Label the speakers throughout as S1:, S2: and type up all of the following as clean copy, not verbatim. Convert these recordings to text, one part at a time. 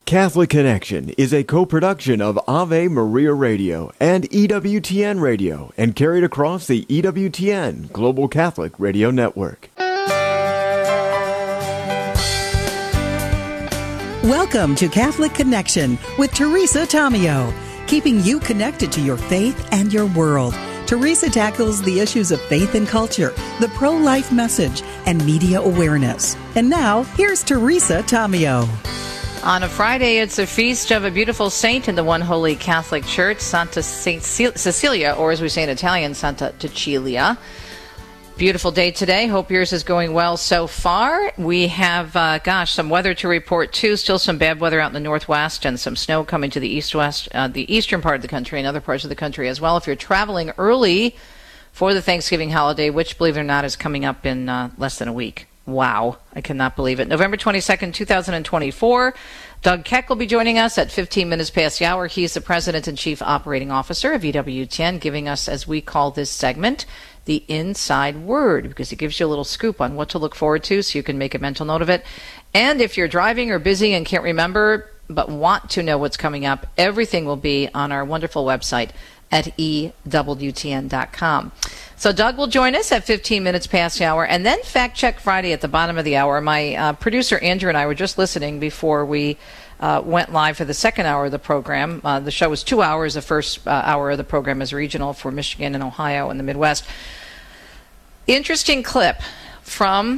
S1: Catholic Connection is a co-production of Ave Maria Radio and EWTN Radio and carried across the EWTN Global Catholic Radio Network.
S2: Welcome to Catholic Connection with Teresa Tomeo, keeping you connected to your faith and your world. Teresa tackles the issues of faith and culture, the pro-life message, and media awareness. And now, here's Teresa Tomeo.
S3: On a Friday, it's a feast of a beautiful saint in the One Holy Catholic Church, Santa Saint Cecilia, or as we say in Italian, Santa Cecilia. Beautiful day today. Hope yours is going well so far. We have, some weather to report too. Still some bad weather out in the northwest and some snow coming to the east-west, the eastern part of the country and other parts of the country as well. If you're traveling early for the Thanksgiving holiday, which, believe it or not, is coming up in less than a week. Wow, I cannot believe it. November 22nd, 2024. Doug Keck will be joining us at 15 minutes past the hour. He's the President and Chief Operating Officer of EWTN, giving us, as we call this segment, the inside word, because it gives you a little scoop on what to look forward to so you can make a mental note of it. And if you're driving or busy and can't remember but want to know what's coming up, everything will be on our wonderful website at EWTN.com. So Doug will join us at 15 minutes past the hour, and then Fact Check Friday at the bottom of the hour. My producer Andrew and I were just listening before we went live for the second hour of the program. The show was 2 hours. The first hour of the program is regional for Michigan and Ohio and the Midwest. Interesting clip from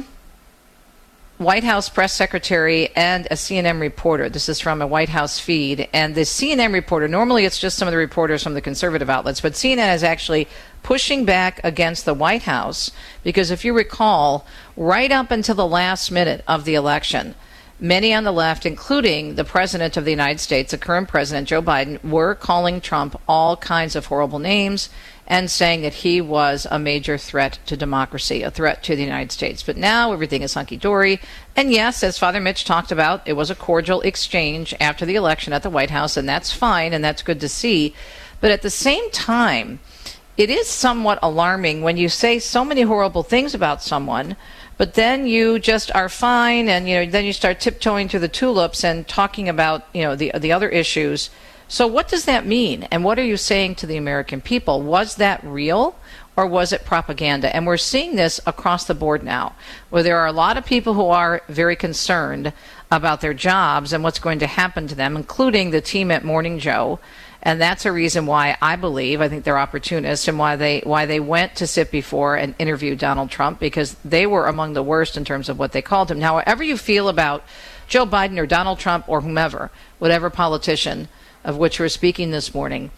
S3: White House press secretary and a CNN reporter. This is from a White House feed. And the CNN reporter, normally it's just some of the reporters from the conservative outlets, but CNN is actually pushing back against the White House because if you recall, right up until the last minute of the election, many on the left, including the President of the United States, the current President, Joe Biden, were calling Trump all kinds of horrible names and saying that he was a major threat to democracy, a threat to the United States. But now everything is hunky-dory. And yes, as Father Mitch talked about, it was a cordial exchange after the election at the White House, and that's fine, and that's good to see. But at the same time, it is somewhat alarming when you say so many horrible things about someone, but then you just are fine, and then you start tiptoeing through the tulips and talking about the other issues. So what does that mean? And what are you saying to the American people? Was that real or was it propaganda? And we're seeing this across the board now, where there are a lot of people who are very concerned about their jobs and what's going to happen to them, including the team at Morning Joe. And that's a reason why I think they're opportunists and why they went to sit before and interview Donald Trump, because they were among the worst in terms of what they called him. Now, however you feel about Joe Biden or Donald Trump or whomever, whatever politician of which we're speaking this morning,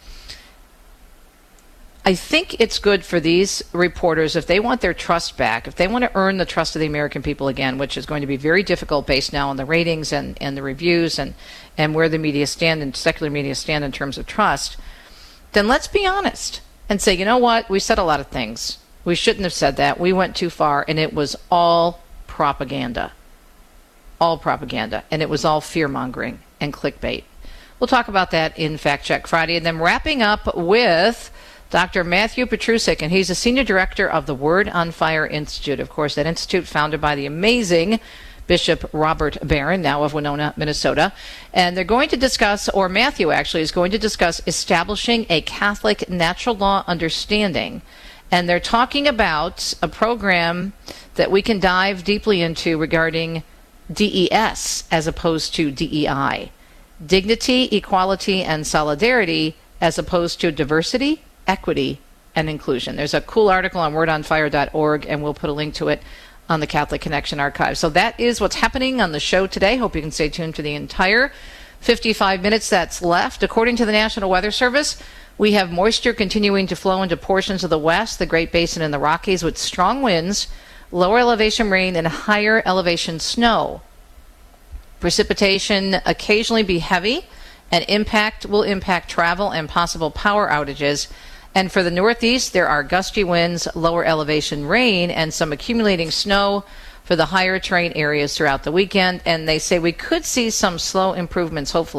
S3: I think it's good for these reporters, if they want their trust back, if they want to earn the trust of the American people again, which is going to be very difficult based now on the ratings and the reviews and where the media stand and secular media stand in terms of trust, then let's be honest and say, you know what, we said a lot of things. We shouldn't have said that. We went too far, and it was all propaganda. All propaganda. And it was all fear-mongering and clickbait. We'll talk about that in Fact Check Friday. And then wrapping up with Dr. Matthew Petrusik, and he's the Senior Director of the Word on Fire Institute. Of course, that institute founded by the amazing Bishop Robert Barron, now of Winona, Minnesota. And they're going to discuss, or Matthew actually is going to discuss, establishing a Catholic natural law understanding. And they're talking about a program that we can dive deeply into regarding DES as opposed to DEI. Dignity, equality, and solidarity as opposed to diversity, equity, and inclusion. There's a cool article on wordonfire.org, and we'll put a link to it on the Catholic Connection archive. So that is what's happening on the show today. Hope you can stay tuned for the entire 55 minutes that's left. According to the National Weather Service, we have moisture continuing to flow into portions of the west, the Great Basin, and the Rockies with strong winds, lower elevation rain, and higher elevation snow. Precipitation occasionally be heavy, and will impact travel and possible power outages. And for the Northeast, there are gusty winds, lower elevation rain, and some accumulating snow for the higher terrain areas throughout the weekend. And they say we could see some slow improvements, hopefully,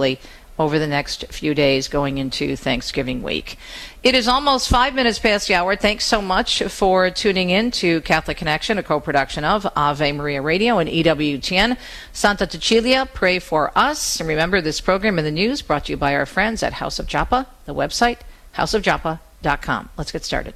S3: over the next few days going into Thanksgiving week. It is almost 5 minutes past the hour. Thanks so much for tuning in to Catholic Connection, a co-production of Ave Maria Radio and EWTN. Santa Cecilia, pray for us. And remember, this program and the news brought to you by our friends at House of Joppa, the website, houseofjoppa.com. Let's get started.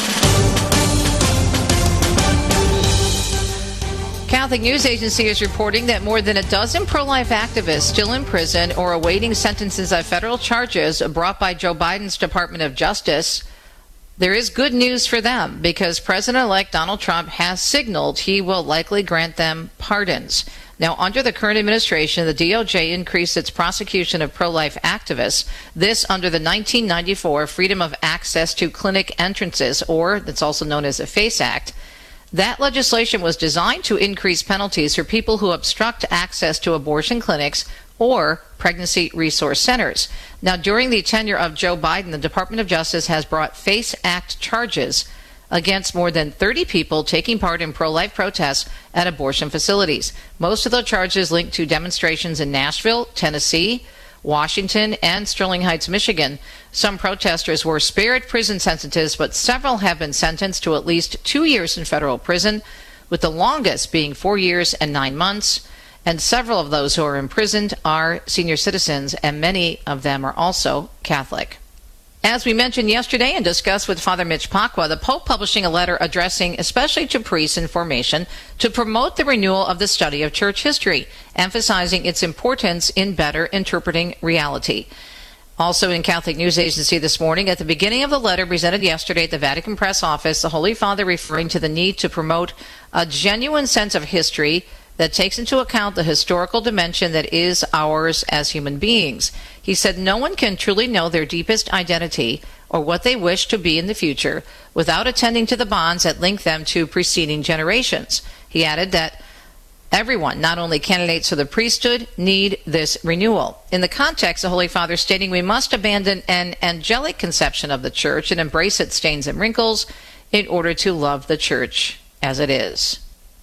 S3: Catholic News Agency is reporting that more than a dozen pro-life activists still in prison or awaiting sentences on federal charges brought by Joe Biden's Department of Justice. There is good news for them because President-elect Donald Trump has signaled he will likely grant them pardons. Now, under the current administration, the DOJ increased its prosecution of pro-life activists, this under the 1994 Freedom of Access to Clinic Entrances, or that's also known as the FACE Act. That legislation was designed to increase penalties for people who obstruct access to abortion clinics or pregnancy resource centers. Now, during the tenure of Joe Biden, the Department of Justice has brought FACE Act charges against more than 30 people taking part in pro-life protests at abortion facilities. Most of the charges linked to demonstrations in Nashville, Tennessee, Washington, and Sterling Heights, Michigan. Some protesters were spared prison sentences, but several have been sentenced to at least 2 years in federal prison, with the longest being 4 years and 9 months. And several of those who are imprisoned are senior citizens, and many of them are also Catholic. As we mentioned yesterday and discussed with Father Mitch Pacwa, the Pope publishing a letter addressing especially to priests in formation to promote the renewal of the study of church history, emphasizing its importance in better interpreting reality. Also in Catholic News Agency this morning, at the beginning of the letter presented yesterday at the Vatican Press Office, the Holy Father referring to the need to promote a genuine sense of history that takes into account the historical dimension that is ours as human beings. He said no one can truly know their deepest identity or what they wish to be in the future without attending to the bonds that link them to preceding generations. He added that everyone, not only candidates for the priesthood, need this renewal. In the context, the Holy Father stating we must abandon an angelic conception of the Church and embrace its stains and wrinkles in order to love the Church as it is.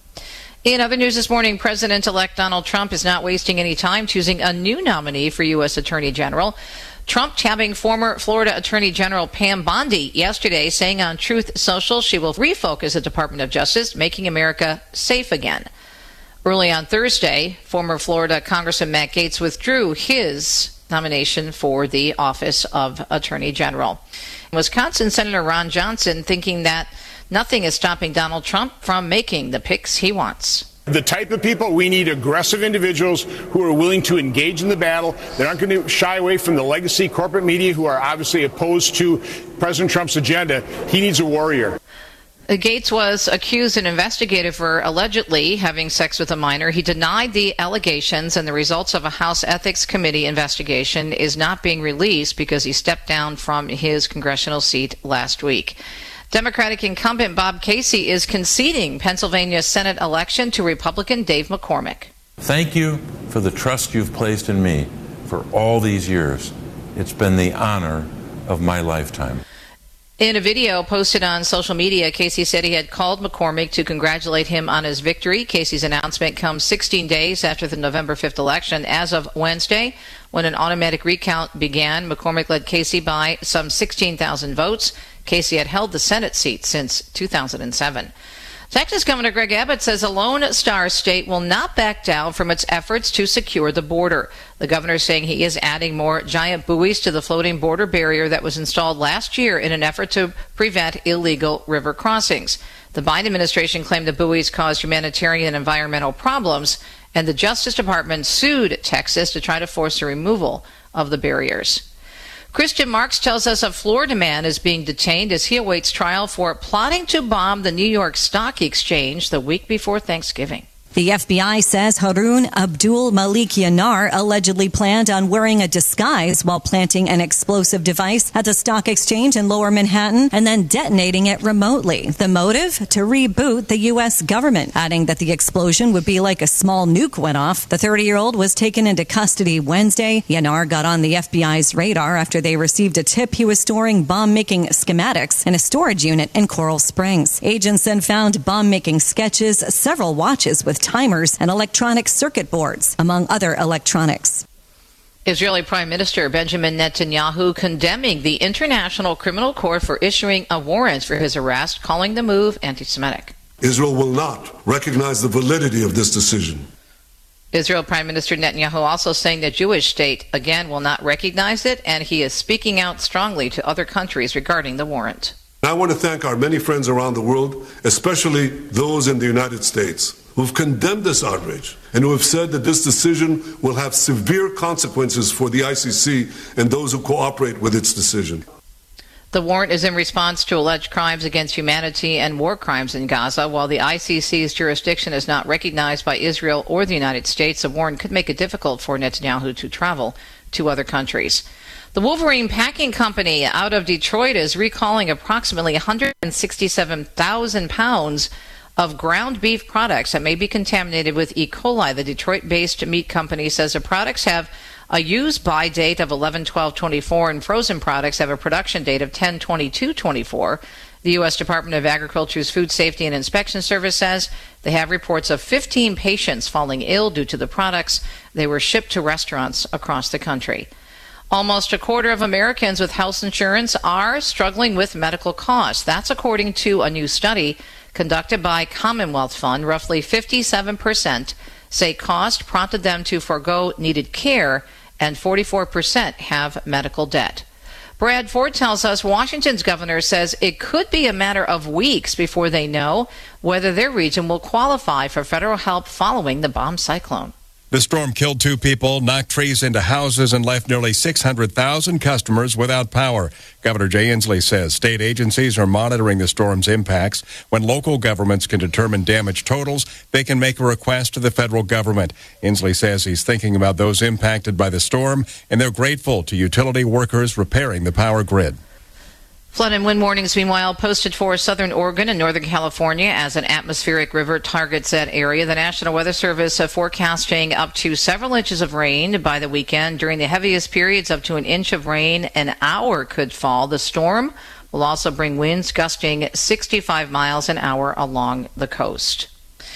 S3: In other news this morning, President-elect Donald Trump is not wasting any time choosing a new nominee for U.S. Attorney General. Trump tabbing former Florida Attorney General Pam Bondi yesterday, saying on Truth Social she will refocus the Department of Justice, making America safe again. Early on Thursday, former Florida Congressman Matt Gaetz withdrew his nomination for the office of Attorney General. Wisconsin Senator Ron Johnson thinking that nothing is stopping Donald Trump from making the picks he wants.
S4: The type of people we need, aggressive individuals who are willing to engage in the battle, that aren't going to shy away from the legacy corporate media who are obviously opposed to President Trump's agenda. He needs a warrior.
S3: Gaetz was accused and investigated for allegedly having sex with a minor. He denied the allegations, and the results of a House Ethics Committee investigation is not being released because he stepped down from his congressional seat last week. Democratic incumbent Bob Casey is conceding Pennsylvania's Senate election to Republican Dave McCormick.
S5: Thank you for the trust you've placed in me for all these years. It's been the honor of my lifetime.
S3: In a video posted on social media, Casey said he had called McCormick to congratulate him on his victory. Casey's announcement comes 16 days after the November 5th election. As of Wednesday, when an automatic recount began, McCormick led Casey by some 16,000 votes. Casey had held the Senate seat since 2007. Texas Governor Greg Abbott says a Lone Star State will not back down from its efforts to secure the border. The governor saying he is adding more giant buoys to the floating border barrier that was installed last year in an effort to prevent illegal river crossings. The Biden administration claimed the buoys caused humanitarian and environmental problems, and the Justice Department sued Texas to try to force the removal of the barriers. Christian Marks tells us a Florida man is being detained as he awaits trial for plotting to bomb the New York Stock Exchange the week before Thanksgiving.
S6: The FBI says Haroon Abdul Malik Yanar allegedly planned on wearing a disguise while planting an explosive device at the stock exchange in Lower Manhattan and then detonating it remotely. The motive? To reboot the U.S. government, adding that the explosion would be like a small nuke went off. The 30-year-old was taken into custody Wednesday. Yanar got on the FBI's radar after they received a tip he was storing bomb-making schematics in a storage unit in Coral Springs. Agents then found bomb-making sketches, several watches with timers, and electronic circuit boards, among other electronics.
S3: Israeli Prime Minister Benjamin Netanyahu condemning the International Criminal Court for issuing a warrant for his arrest, calling the move anti-Semitic.
S7: Israel will not recognize the validity of this decision.
S3: Israel Prime Minister Netanyahu also saying the Jewish state, again, will not recognize it, and he is speaking out strongly to other countries regarding the warrant.
S7: I want to thank our many friends around the world, especially those in the United States, who've condemned this outrage and who have said that this decision will have severe consequences for the ICC and those who cooperate with its decision.
S3: The warrant is in response to alleged crimes against humanity and war crimes in Gaza. While the ICC's jurisdiction is not recognized by Israel or the United States, the warrant could make it difficult for Netanyahu to travel to other countries. The Wolverine Packing Company out of Detroit is recalling approximately 167,000 pounds of ground beef products that may be contaminated with E. coli. The Detroit-based meat company says the products have a use-by date of 11/12/24 and frozen products have a production date of 10/22/24. The U.S. Department of Agriculture's Food Safety and Inspection Service says they have reports of 15 patients falling ill due to the products. They were shipped to restaurants across the country. Almost a quarter of Americans with health insurance are struggling with medical costs. That's according to a new study conducted by Commonwealth Fund. Roughly 57% say cost prompted them to forego needed care, and 44% have medical debt. Brad Ford tells us Washington's governor says it could be a matter of weeks before they know whether their region will qualify for federal help following the bomb cyclone.
S8: The storm killed 2 people, knocked trees into houses, and left nearly 600,000 customers without power. Governor Jay Inslee says state agencies are monitoring the storm's impacts. When local governments can determine damage totals, they can make a request to the federal government. Inslee says he's thinking about those impacted by the storm, and they're grateful to utility workers repairing the power grid.
S3: Flood and wind warnings, meanwhile, posted for southern Oregon and northern California as an atmospheric river targets that area. The National Weather Service forecasting up to several inches of rain by the weekend. During the heaviest periods, up to an inch of rain an hour could fall. The storm will also bring winds gusting 65 miles an hour along the coast.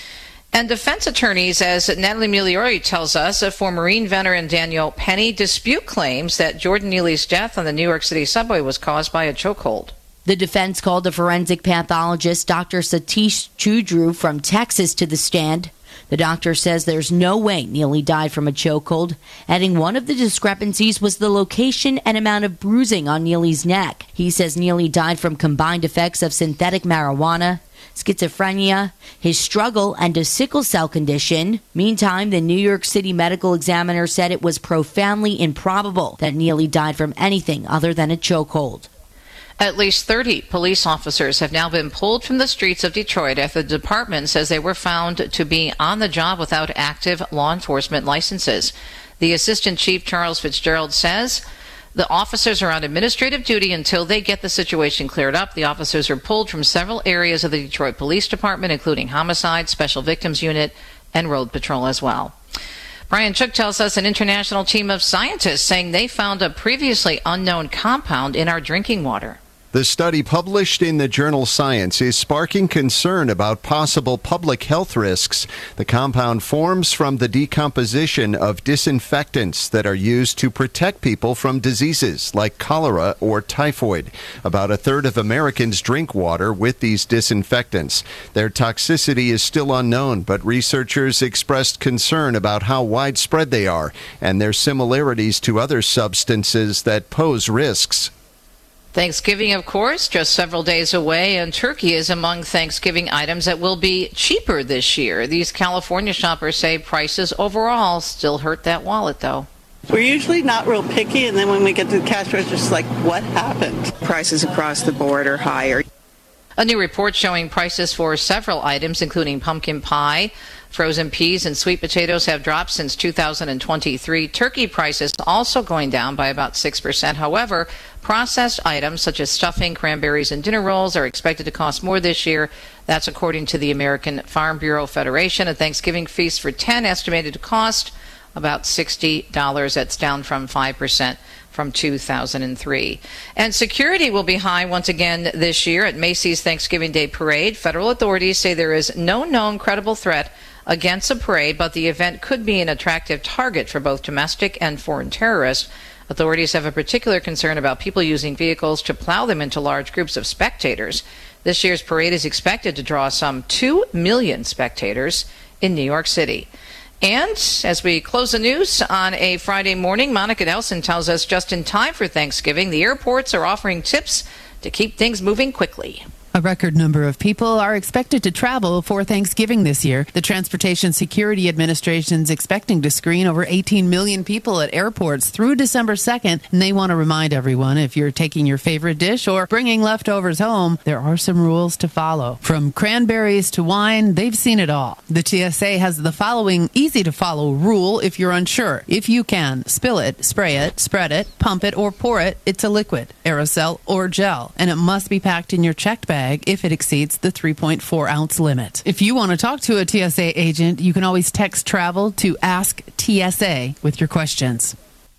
S3: And defense attorneys, as Natalie Migliori tells us, for Maureen Venner and Daniel Penny, dispute claims that Jordan Neely's death on the New York City subway was caused by a chokehold.
S9: The defense called a forensic pathologist, Dr. Satish Chudru from Texas, to the stand. The doctor says there's no way Neely died from a chokehold, adding one of the discrepancies was the location and amount of bruising on Neely's neck. He says Neely died from combined effects of synthetic marijuana, schizophrenia, his struggle, and a sickle cell condition. Meantime, the New York City medical examiner said it was profoundly improbable that Neely died from anything other than a chokehold.
S3: At least 30 police officers have now been pulled from the streets of Detroit after the department says they were found to be on the job without active law enforcement licenses. The Assistant Chief Charles Fitzgerald says the officers are on administrative duty until they get the situation cleared up. The officers are pulled from several areas of the Detroit Police Department, including Homicide, Special Victims Unit, and Road Patrol as well. Brian Chook tells us an international team of scientists saying they found a previously unknown compound in our drinking water.
S10: The study published in the journal Science is sparking concern about possible public health risks. The compound forms from the decomposition of disinfectants that are used to protect people from diseases like cholera or typhoid. About a third of Americans drink water with these disinfectants. Their toxicity is still unknown, but researchers expressed concern about how widespread they are and their similarities to other substances that pose risks.
S3: Thanksgiving, of course, just several days away, and turkey is among Thanksgiving items that will be cheaper this year. These California shoppers say prices overall still hurt that wallet, though.
S11: We're usually not real picky, and then when we get to the cash register, it's like, what happened?
S12: Prices across the board are higher.
S3: A new report showing prices for several items, including pumpkin pie, frozen peas, and sweet potatoes, have dropped since 2023. Turkey prices also going down by about 6%. However, processed items such as stuffing, cranberries, and dinner rolls are expected to cost more this year. That's according to the American Farm Bureau Federation. A Thanksgiving feast for 10 estimated to cost about $60. That's down from 5% from 2003. And security will be high once again this year at Macy's Thanksgiving Day Parade. Federal authorities say there is no known credible threat against a parade, but the event could be an attractive target for both domestic and foreign terrorists. Authorities have a particular concern about people using vehicles to plow them into large groups of spectators. This year's parade is expected to draw some 2 million spectators in New York City. And as we close the news on a Friday morning, Monica Nelson tells us just in time for Thanksgiving, the airports are offering tips to keep things moving quickly.
S13: A record number of people are expected to travel for Thanksgiving this year. The Transportation Security Administration is expecting to screen over 18 million people at airports through December 2nd, and they want to remind everyone if you're taking your favorite dish or bringing leftovers home, there are some rules to follow. From cranberries to wine, they've seen it all. The TSA has the following easy-to-follow rule if you're unsure. If you can, spill it, spray it, spread it, pump it, or pour it, it's a liquid, aerosol, or gel, and it must be packed in your checked bag if it exceeds the 3.4-ounce limit. If you want to talk to a TSA agent, you can always text travel to Ask TSA with your questions.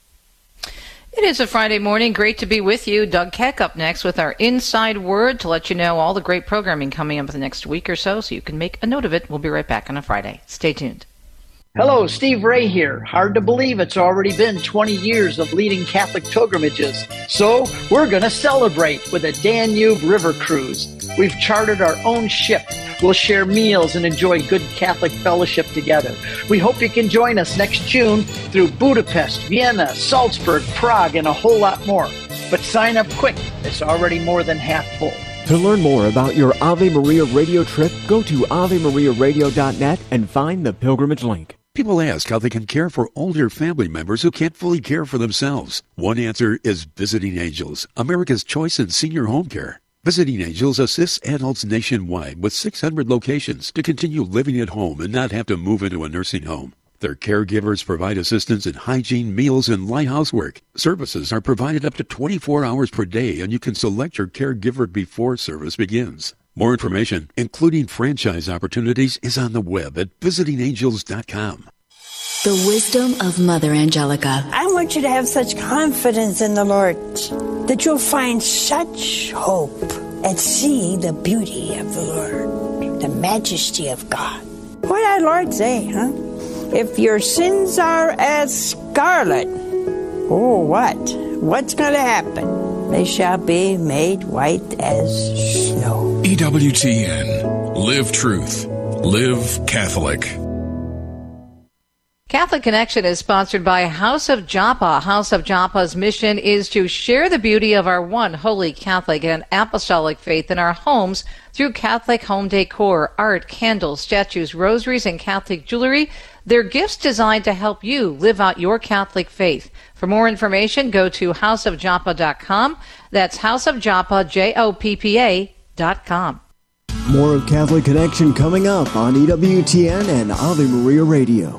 S3: It is a Friday morning. Great to be with you. Doug Keck up next with our Inside Word to let you know all the great programming coming up the next week or so you can make a note of it. We'll be right back on a Friday. Stay tuned.
S14: Hello, Steve Ray here. Hard to believe it's already been 20 years of leading Catholic pilgrimages. So we're going to celebrate with a Danube River Cruise. We've chartered our own ship. We'll share meals and enjoy good Catholic fellowship together. We hope you can join us next June through Budapest, Vienna, Salzburg, Prague, and a whole lot more. But sign up quick. It's already more than half full.
S1: To learn more about your Ave Maria radio trip, go to AveMariaRadio.net and find the pilgrimage link.
S15: People ask how they can care for older family members who can't fully care for themselves. One answer is Visiting Angels, America's choice in senior home care. Visiting Angels assists adults nationwide with 600 locations to continue living at home and not have to move into a nursing home. Their caregivers provide assistance in hygiene, meals, and light housework. Services are provided up to 24 hours per day, and you can select your caregiver before service begins. More information, including franchise opportunities, is on the web at visitingangels.com.
S16: The wisdom of Mother Angelica.
S17: I want you to have such confidence in the Lord that you'll find such hope and see the beauty of the Lord, the majesty of God. What did our Lord say, huh? If your sins are as scarlet, oh, what? What's going to happen? They shall be made white as snow.
S18: EWTN. Live truth. Live Catholic.
S3: Catholic Connection is sponsored by House of Joppa. House of Joppa's mission is to share the beauty of our one holy Catholic and apostolic faith in our homes through Catholic home decor, art, candles, statues, rosaries, and Catholic jewelry. They're gifts designed to help you live out your Catholic faith. For more information, go to houseofjoppa.com. That's houseofjoppa, JOPPA.com.
S1: More of Catholic Connection coming up on EWTN and Ave Maria Radio.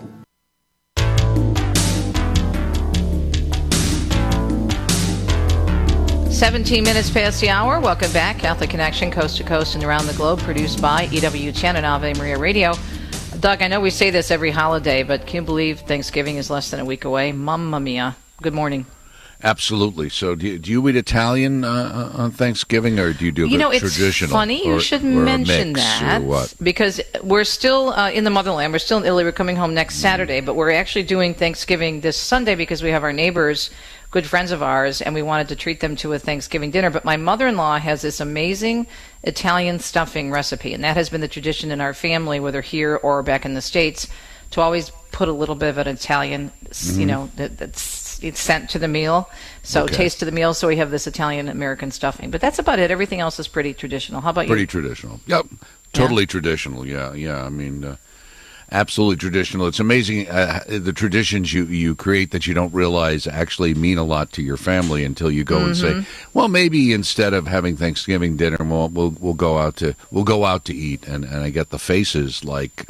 S3: "17 minutes past the hour. Welcome back. Catholic Connection, coast to coast and around the globe, produced by EWTN and Ave Maria Radio. Doug, I know we say this every holiday, but can you believe Thanksgiving is less than a week away? Mamma mia. Good morning.
S19: Absolutely. So do you eat Italian on Thanksgiving, or do you do traditional?
S3: It's funny you should mention that, because we're still in the motherland. We're still in Italy. We're coming home next Saturday, but we're actually doing Thanksgiving this Sunday because we have our neighbors, good friends of ours, and we wanted to treat them to a Thanksgiving dinner. But my mother-in-law has this amazing Italian stuffing recipe, and that has been the tradition in our family, whether here or back in the States, to always put a little bit of an Italian, that's it's sent to the meal. So taste to the meal. So we have this Italian-American stuffing. But that's about it. Everything else is pretty traditional. How about you?
S19: Pretty traditional. Yep. Totally traditional. Yeah. I mean, absolutely traditional. It's amazing the traditions you create that you don't realize actually mean a lot to your family until you go and say, well, maybe instead of having Thanksgiving dinner, we'll go out to eat. And I get the faces like,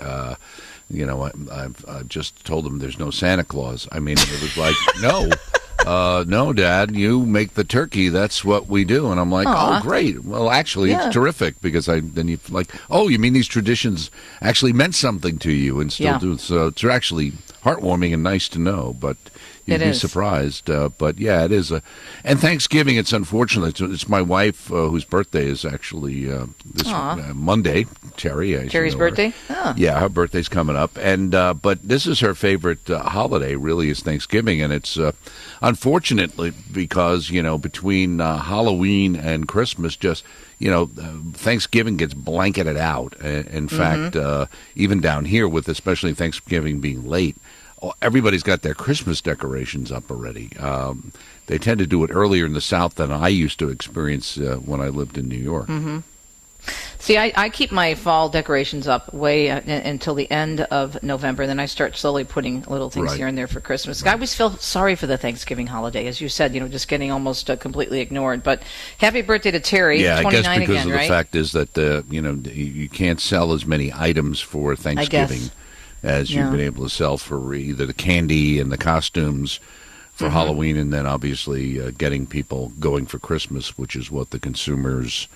S19: I've just told them there's no Santa Claus. I mean, it was like, no, Dad, you make the turkey. That's what we do. And I'm like, oh, great. Well, actually, it's terrific because then you like, oh, you mean these traditions actually meant something to you and still do. So it's actually heartwarming and nice to know, but you'd be surprised. But yeah, it is. And Thanksgiving, it's unfortunate. It's my wife whose birthday is actually this Monday, Terry.
S3: Terry's birthday? Oh.
S19: Yeah, her birthday's coming up. And but this is her favorite holiday, really, is Thanksgiving. And it's unfortunately because, between Halloween and Christmas, just, Thanksgiving gets blanketed out. In fact, even down here, with especially Thanksgiving being late, everybody's got their Christmas decorations up already. They tend to do it earlier in the South than I used to experience when I lived in New York.
S3: Mm-hmm. See, I keep my fall decorations up way until the end of November, and then I start slowly putting little things here and there for Christmas. Right. I always feel sorry for the Thanksgiving holiday, as you said, just getting almost completely ignored. But happy birthday to Terry, 29
S19: I guess because
S3: again,
S19: of the fact is that, you can't sell as many items for Thanksgiving as you've been able to sell for either the candy and the costumes for Halloween, and then obviously getting people going for Christmas, which is what the consumers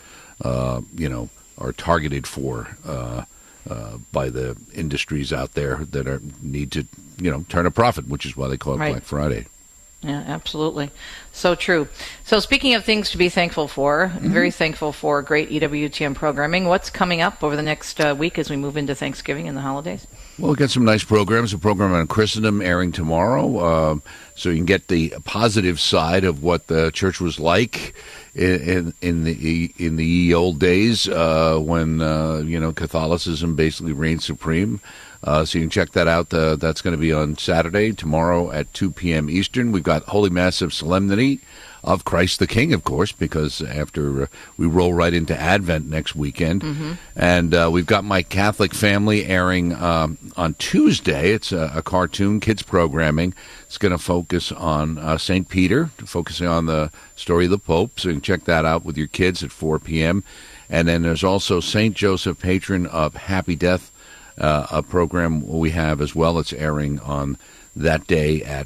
S19: are targeted for by the industries out there that need to, turn a profit, which is why they call it Black Friday.
S3: Yeah, absolutely. So true. So speaking of things to be thankful for, very thankful for great EWTN programming. What's coming up over the next week as we move into Thanksgiving and the holidays?
S19: Well, we've got some nice programs. A program on Christendom airing tomorrow, so you can get the positive side of what the church was like in the old days when Catholicism basically reigned supreme. So you can check that out. That's going to be on Saturday, tomorrow at 2 p.m. Eastern. We've got Holy Mass of Solemnity of Christ the King, of course, because after we roll right into Advent next weekend. And we've got My Catholic Family airing on Tuesday. It's a cartoon, kids programming. It's going to focus on St. Peter, focusing on the story of the Pope. So you can check that out with your kids at 4 p.m. And then there's also St. Joseph, patron of Happy Death, a program we have as well. It's airing on that day at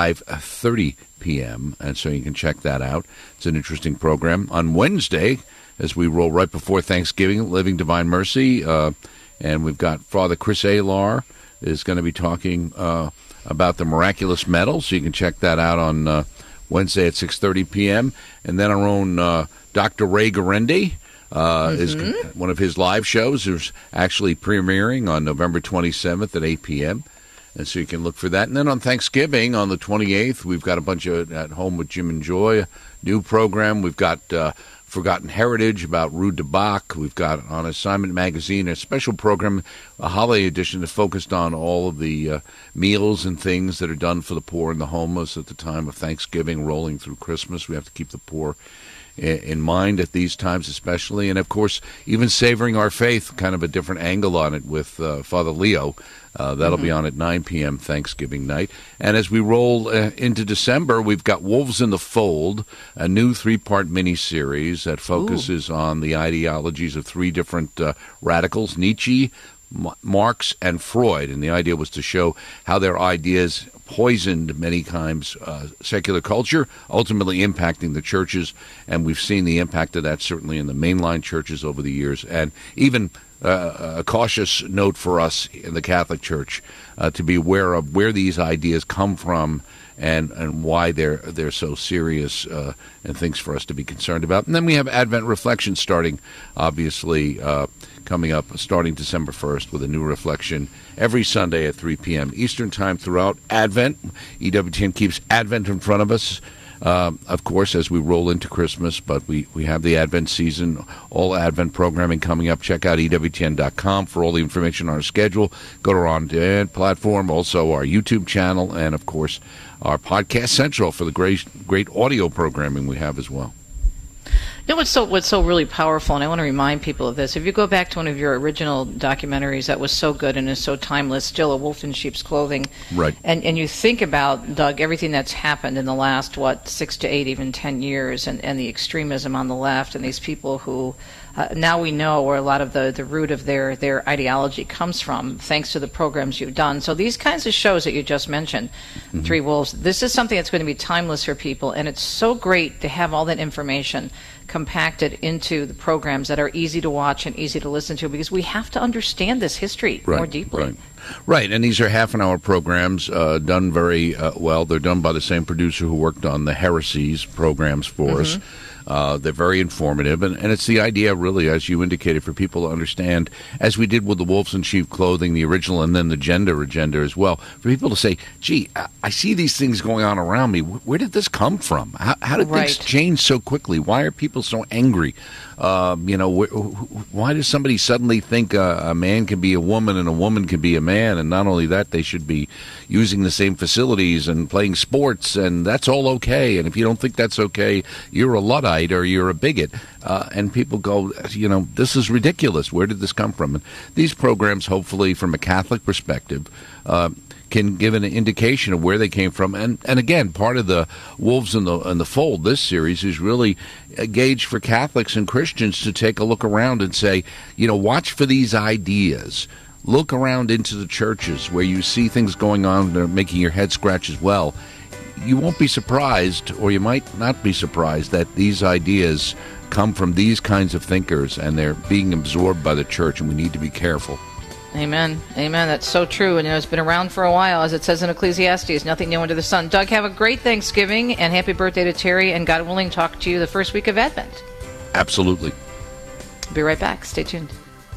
S19: 5:30 p.m., and so you can check that out. It's an interesting program. On Wednesday, as we roll right before Thanksgiving, Living Divine Mercy, and we've got Father Chris Alar is going to be talking about the miraculous medal, so you can check that out on Wednesday at 6:30 p.m., and then our own Dr. Ray Garendi is one of his live shows is actually premiering on November 27th at 8 p.m., and so you can look for that. And then on Thanksgiving, on the 28th, we've got a bunch of At Home with Jim and Joy, a new program. We've got Forgotten Heritage about Rue de Bach. We've got on Assignment Magazine a special program, a holiday edition that's focused on all of the meals and things that are done for the poor and the homeless at the time of Thanksgiving, rolling through Christmas. We have to keep the poor in mind at these times especially. And, of course, even Savoring Our Faith, kind of a different angle on it with Father Leo. That'll be on at 9 p.m. Thanksgiving night. And as we roll into December, we've got Wolves in the Fold, a new 3-part miniseries that focuses on the ideologies of 3 different radicals, Nietzsche, Marx, and Freud. And the idea was to show how their ideas poisoned many times secular culture, ultimately impacting the churches. And we've seen the impact of that certainly in the mainline churches over the years. And even a cautious note for us in the Catholic Church to be aware of where these ideas come from and why they're so serious and things for us to be concerned about. And then we have Advent Reflection starting, obviously, coming up starting December 1st with a new reflection every Sunday at 3 p.m. Eastern Time throughout Advent. EWTN keeps Advent in front of us, of course, as we roll into Christmas, but we have the Advent season, all Advent programming coming up. Check out EWTN.com for all the information on our schedule. Go to our on-demand platform, also our YouTube channel, and, of course, our Podcast Central for the great audio programming we have as well.
S3: You know what's so really powerful, and I want to remind people of this. If you go back to one of your original documentaries that was so good and is so timeless, still A Wolf in Sheep's Clothing,
S19: right?
S3: And you think about, Doug, everything that's happened in the last 6 to 8, even 10 years, and the extremism on the left, and these people who now we know where a lot of the root of their ideology comes from, thanks to the programs you've done. So these kinds of shows that you just mentioned, Three Wolves, this is something that's going to be timeless for people, and it's so great to have all that information compacted into the programs that are easy to watch and easy to listen to, because we have to understand this history more deeply.
S19: Right, and these are half-an-hour programs done very well. They're done by the same producer who worked on the Heresies programs for us. They're very informative, and it's the idea, really, as you indicated, for people to understand, as we did with the Wolves in Sheep Clothing, the original, and then the gender agenda as well, for people to say, gee, I see these things going on around me. Where did this come from? How did things change so quickly? Why are people so angry? Why does somebody suddenly think a man can be a woman and a woman can be a man? And not only that, they should be using the same facilities and playing sports, and that's all okay. And if you don't think that's okay, you're a Luddite or you're a bigot. And people go, this is ridiculous. Where did this come from? And these programs, hopefully, from a Catholic perspective, can give an indication of where they came from. And again, part of the Wolves in the Fold, this series, is really a gauge for Catholics and Christians to take a look around and say, watch for these ideas. Look around into the churches where you see things going on that are making your head scratch as well. You won't be surprised, or you might not be surprised, that these ideas come from these kinds of thinkers, and they're being absorbed by the church, and we need to be careful.
S3: Amen. Amen. That's so true. And it's been around for a while, as it says in Ecclesiastes, nothing new under the sun. Doug, have a great Thanksgiving, and happy birthday to Terry, and God willing, talk to you the first week of Advent.
S19: Absolutely.
S3: Be right back. Stay tuned.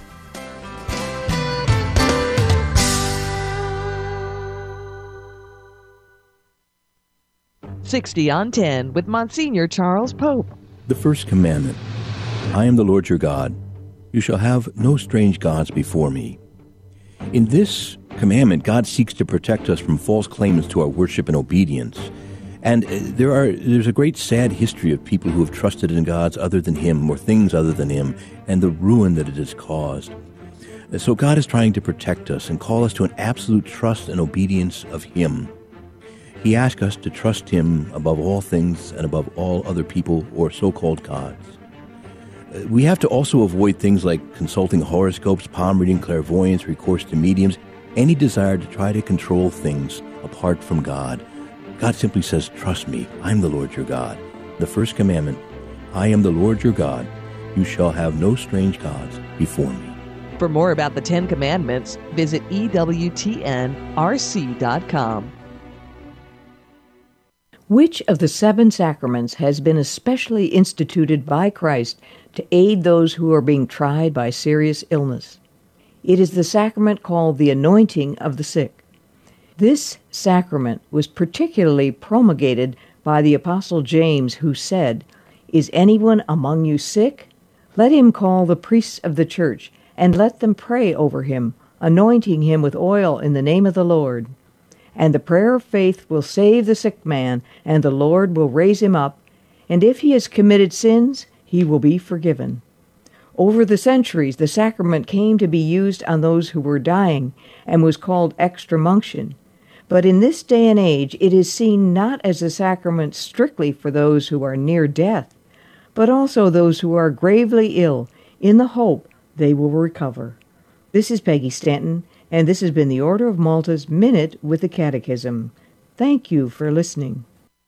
S20: "60 on 10 with Monsignor Charles Pope.
S21: The first commandment. I am the Lord your God. You shall have no strange gods before me. In this commandment, God seeks to protect us from false claimants to our worship and obedience. And there's a great sad history of people who have trusted in gods other than Him or things other than Him, and the ruin that it has caused. So God is trying to protect us and call us to an absolute trust and obedience of Him. He asks us to trust Him above all things and above all other people or so-called gods. We have to also avoid things like consulting horoscopes, palm reading, clairvoyance, recourse to mediums, any desire to try to control things apart from God. God simply says, trust me, I'm the Lord your God. The first commandment, I am the Lord your God. You shall have no strange gods before me.
S20: For more about the 10 Commandments, visit EWTNRC.com.
S22: Which of the 7 sacraments has been especially instituted by Christ to aid those who are being tried by serious illness? It is the sacrament called the anointing of the sick. This sacrament was particularly promulgated by the Apostle James, who said, "Is anyone among you sick? Let him call the priests of the church, and let them pray over him, anointing him with oil in the name of the Lord. And the prayer of faith will save the sick man, and the Lord will raise him up. And if he has committed sins, he will be forgiven." Over the centuries, the sacrament came to be used on those who were dying and was called extreme-unction. But in this day and age, it is seen not as a sacrament strictly for those who are near death, but also those who are gravely ill, in the hope they will recover. This is Peggy Stanton, and this has been the Order of Malta's Minute with the Catechism. Thank you for listening.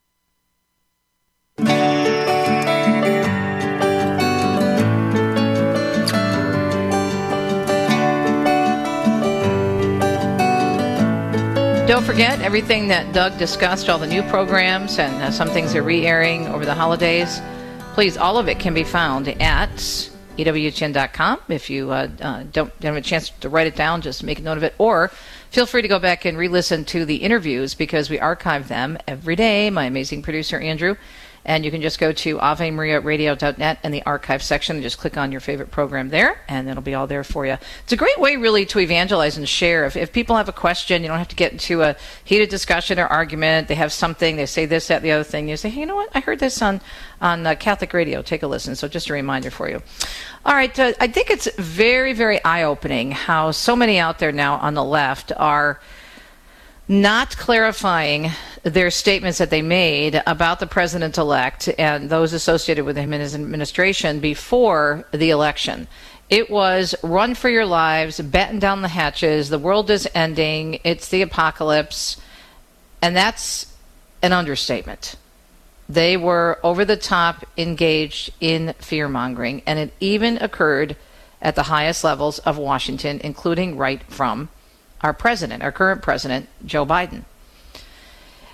S3: Don't forget everything that Doug discussed, all the new programs, and some things are re-airing over the holidays. Please, all of it can be found at EWTN.com. If you don't have a chance to write it down, just make a note of it. Or feel free to go back and re-listen to the interviews, because we archive them every day, my amazing producer, Andrew. And you can just go to AveMariaRadio.net in the archive section and just click on your favorite program there, and it'll be all there for you. It's a great way, really, to evangelize and share. If people have a question, you don't have to get into a heated discussion or argument. They have something, they say this, that, the other thing. You say, hey, you know what? I heard this on Catholic radio. Take a listen. So just a reminder for you. All right. I think it's very, very eye-opening how so many out there now on the left are not clarifying their statements that they made about the president-elect and those associated with him and his administration before the election. It was run for your lives, batten down the hatches, the world is ending, it's the apocalypse, and that's an understatement. They were over the top engaged in fear-mongering, and it even occurred at the highest levels of Washington, including right from our president, our current president, Joe Biden.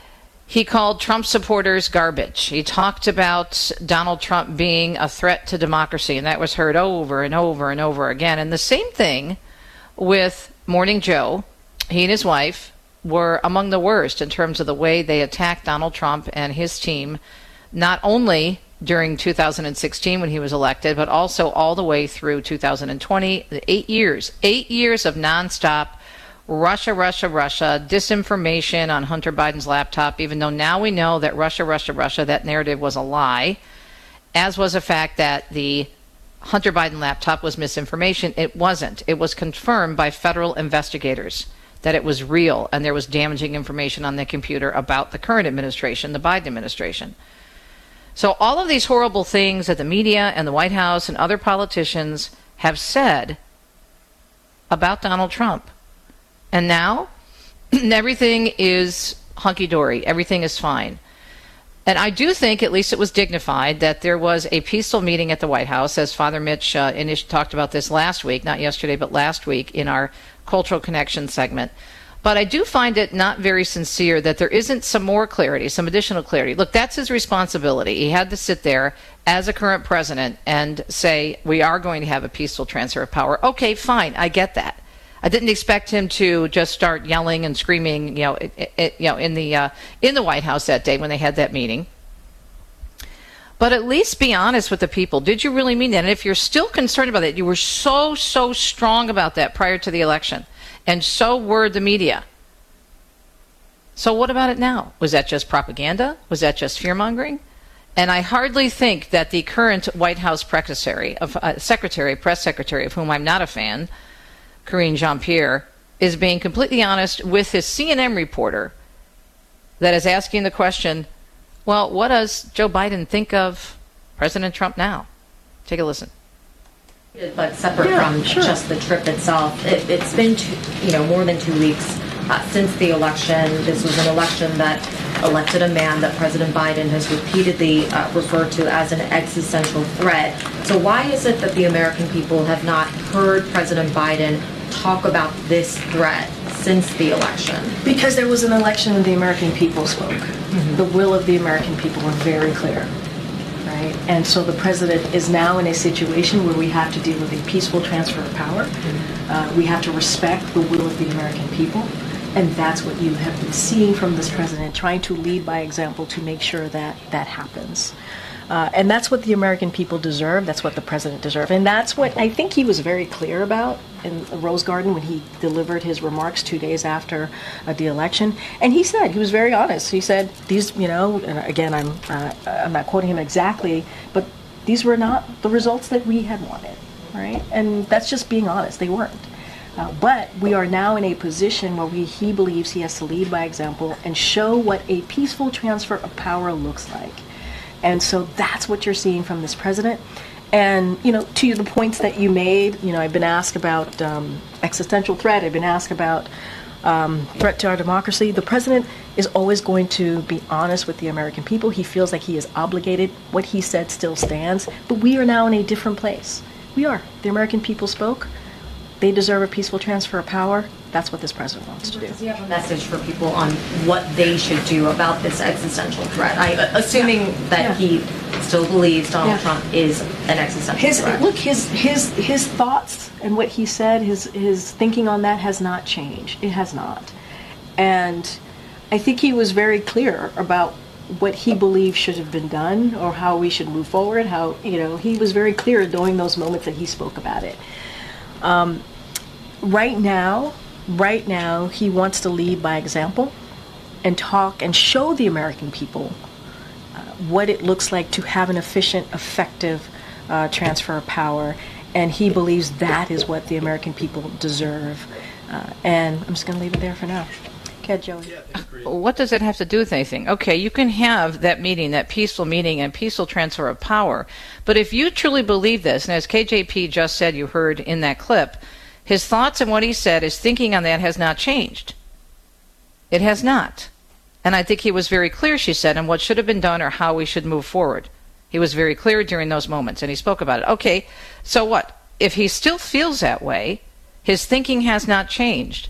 S3: He called Trump supporters garbage. He talked about Donald Trump being a threat to democracy, and that was heard over and over and over again. And the same thing with Morning Joe. He and his wife were among the worst in terms of the way they attacked Donald Trump and his team, not only during 2016 when he was elected, but also all the way through 2020, 8 years of nonstop Russia, disinformation on Hunter Biden's laptop, even though now we know that Russia, that narrative was a lie, as was the fact that the Hunter Biden laptop was misinformation. It wasn't. It was confirmed by federal investigators that it was real, and there was damaging information on the computer about the current administration, the Biden administration. So all of these horrible things that the media and the White House and other politicians have said about Donald Trump. And now everything is hunky-dory. Everything is fine. And I do think at least it was dignified that there was a peaceful meeting at the White House, as Father Mitch talked about this last week, not yesterday, but last week in our Cultural Connection segment. But I do find it not very sincere that there isn't some more clarity, some additional clarity. Look, that's his responsibility. He had to sit there as a current president and say, we are going to have a peaceful transfer of power. Okay, fine, I get that. I didn't expect him to just start yelling and screaming, in the White House that day when they had that meeting. But at least be honest with the people. Did you really mean that? And if you're still concerned about that, you were so strong about that prior to the election, and so were the media. So what about it now? Was that just propaganda? Was that just fear-mongering? And I hardly think that the current White House press secretary, of whom I'm not a fan, Karine Jean-Pierre, is being completely honest with his CNN reporter that is asking the question, well, what does Joe Biden think of President Trump now? Take a listen.
S2: But separate from just the trip itself, it's been more than 2 weeks since the election. This was an election that elected a man that President Biden has repeatedly referred to as an existential threat. So why is it that the American people have not heard President Biden talk about this threat since the election?
S4: Because there was an election and the American people spoke. Mm-hmm. The will of the American people was very clear. Right? And so the president is now in a situation where we have to deal with a peaceful transfer of power. Mm-hmm. We have to respect the will of the American people. And that's what you have been seeing from this president, trying to lead by example to make sure that that happens. And that's what the American people deserve. That's what the president deserves. And that's what I think he was very clear about in Rose Garden when he delivered his remarks 2 days after the election. And he said, he was very honest. He said, these, and again, I'm not quoting him exactly, but these were not the results that we had wanted, right? And that's just being honest. They weren't. But we are now in a position where he believes he has to lead by example and show what a peaceful transfer of power looks like. And so that's what you're seeing from this president. And, to the points that you made, I've been asked about existential threat. I've been asked about threat to our democracy. The president is always going to be honest with the American people. He feels like he is obligated. What he said still stands. But we are now in a different place. We are. The American people spoke. They deserve a peaceful transfer of power. That's what this president wants to do.
S2: Does he have a message for people on what they should do about this existential threat? Assuming that he still believes Donald Trump is an existential threat.
S4: Look, his thoughts and what he said, his thinking on that has not changed. It has not. And I think he was very clear about what he believes should have been done or how we should move forward. He was very clear during those moments that he spoke about it. Right now, he wants to lead by example and talk and show the American people what it looks like to have an efficient, effective transfer of power. And he believes that is what the American people deserve. And I'm just going to leave it there for now. Okay, Joey.
S3: What does it have to do with anything? Okay, you can have that meeting, that peaceful meeting and peaceful transfer of power. But if you truly believe this, and as KJP just said, you heard in that clip, his thoughts and what he said, his thinking on that has not changed. It has not. And I think he was very clear, she said, on what should have been done or how we should move forward. He was very clear during those moments, and he spoke about it. Okay, so what? If he still feels that way, his thinking has not changed.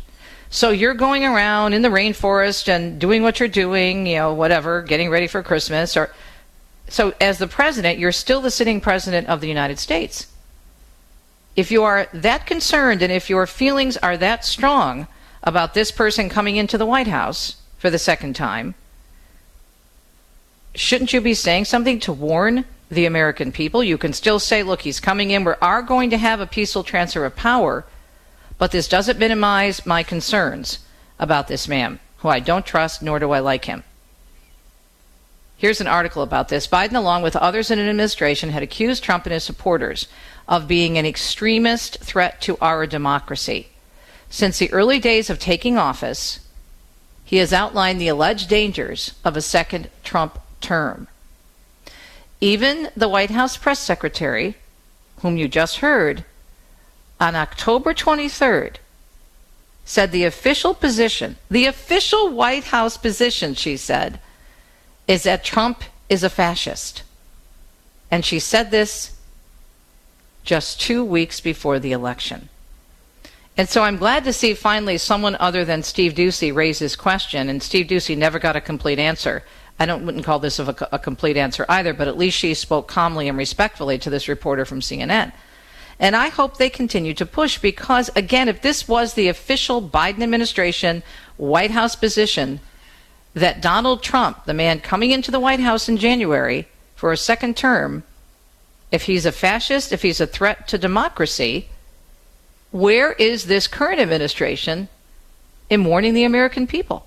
S3: So you're going around in the rainforest and doing what you're doing, whatever, getting ready for Christmas. So as the president, you're still the sitting president of the United States. If you are that concerned and if your feelings are that strong about this person coming into the White House for the second time, shouldn't you be saying something to warn the American people? You can still say, look, he's coming in. We are going to have a peaceful transfer of power, but this doesn't minimize my concerns about this man, who I don't trust, nor do I like him. Here's an article about this. Biden, along with others in an administration, had accused Trump and his supporters of being an extremist threat to our democracy. Since the early days of taking office, he has outlined the alleged dangers of a second Trump term. Even the White House press secretary, whom you just heard, on October 23rd, said the official White House position, she said, is that Trump is a fascist. And she said this just 2 weeks before the election. And so I'm glad to see finally someone other than Steve Doocy raise this question, and Steve Doocy never got a complete answer. I wouldn't call this a complete answer either, but at least she spoke calmly and respectfully to this reporter from CNN. And I hope they continue to push because, again, if this was the official Biden administration White House position, that Donald Trump, the man coming into the White House in January for a second term, if he's a fascist, if he's a threat to democracy, where is this current administration in warning the American people?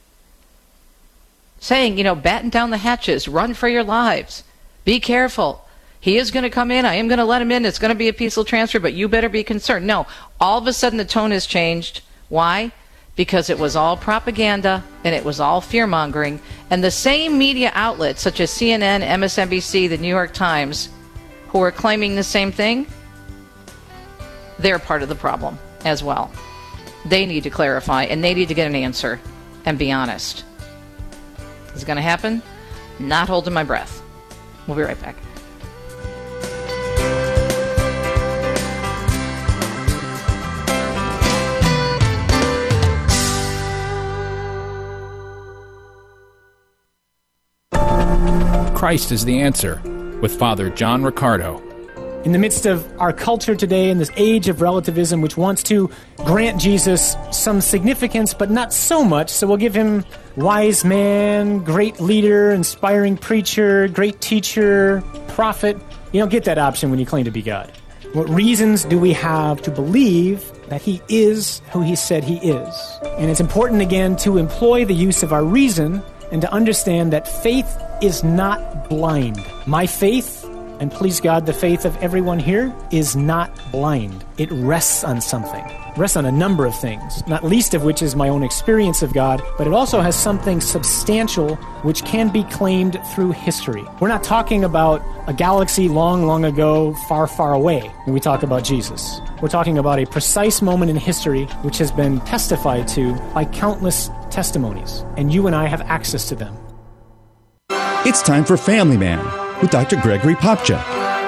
S3: Saying, batten down the hatches, run for your lives, be careful. He is going to come in, I am going to let him in, it's going to be a peaceful transfer, but you better be concerned. No, all of a sudden the tone has changed. Why? Because it was all propaganda and it was all fear-mongering. And the same media outlets, such as CNN, MSNBC, the New York Times, who are claiming the same thing, they're part of the problem as well. They need to clarify and they need to get an answer and be honest. Is it going to happen? Not holding my breath. We'll be right back.
S5: Christ is the Answer with Father John Riccardo.
S6: In the midst of our culture today, in this age of relativism, which wants to grant Jesus some significance, but not so much, so we'll give him wise man, great leader, inspiring preacher, great teacher, prophet. You don't get that option when you claim to be God. What reasons do we have to believe that he is who he said he is? And it's important, again, to employ the use of our reason and to understand that faith is not blind. My faith, and please God, the faith of everyone here, is not blind. It rests on something. It rests on a number of things, not least of which is my own experience of God, but it also has something substantial which can be claimed through history. We're not talking about a galaxy long, long ago, far, far away when we talk about Jesus. We're talking about a precise moment in history which has been testified to by countless testimonies, and you and I have access to them.
S23: It's time for Family Man with Dr. Gregory Popcak.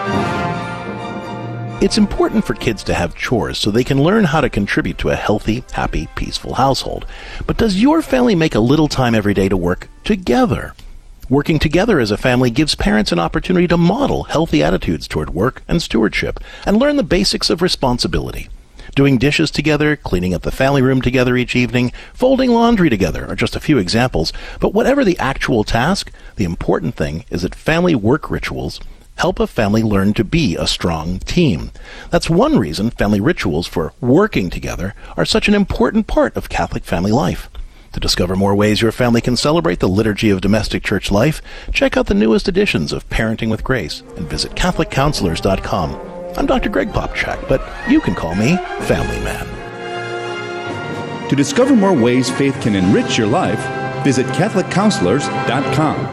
S24: It's important for kids to have chores so they can learn how to contribute to a healthy, happy, peaceful household. But does your family make a little time every day to work together? Working together as a family gives parents an opportunity to model healthy attitudes toward work and stewardship and learn the basics of responsibility. Doing dishes together, cleaning up the family room together each evening, folding laundry together are just a few examples. But whatever the actual task, the important thing is that family work rituals help a family learn to be a strong team. That's one reason family rituals for working together are such an important part of Catholic family life. To discover more ways your family can celebrate the liturgy of domestic church life, check out the newest editions of Parenting with Grace and visit CatholicCounselors.com. I'm Dr. Greg Popcak, but you can call me Family Man.
S23: To discover more ways faith can enrich your life, visit CatholicCounselors.com.